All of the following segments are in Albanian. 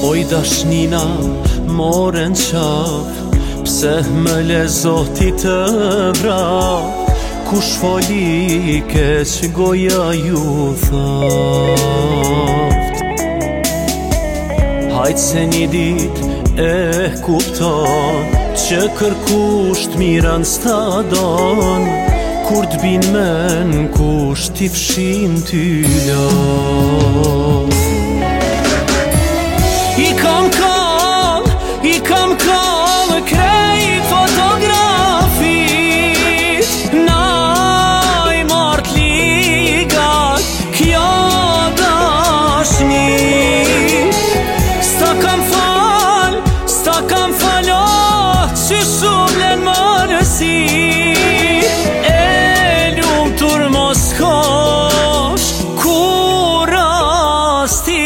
Oj dashnina moren qaf, pse më le Zoti të vrap, kush foli keq goja ju thaft. Hajt se një dit e kupton, që kërkush t'miran s'ta don, kur t'bin men kush t'i fshin ty lot. I kam kall krejt fotografit, na I mart ligat kjo dashni. Sta kam falot që shumlen mërësi, e lumë tur mos kosh kur rasti.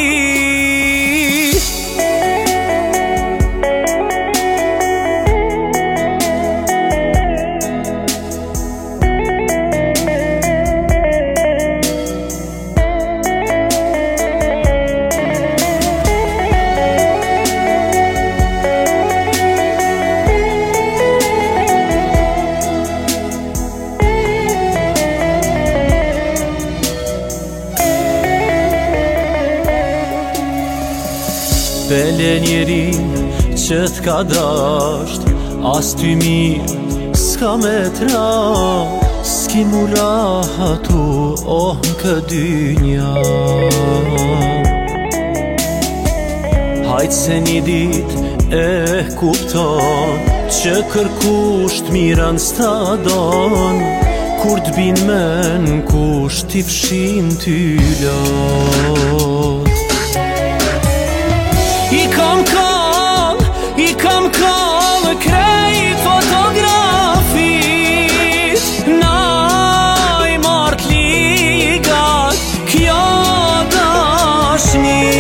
Bele njerin që t'ka dasht, as ty mirë s'ka me tra, s'ki mu rahatu n'kë dynja. Hajt se një dit e kupton, që kërkush t'miran s'ta don, kur t'bin men kush t'i fshin ty lot. I kam kall krejt fotografit, na I mart ligat kjo dashni.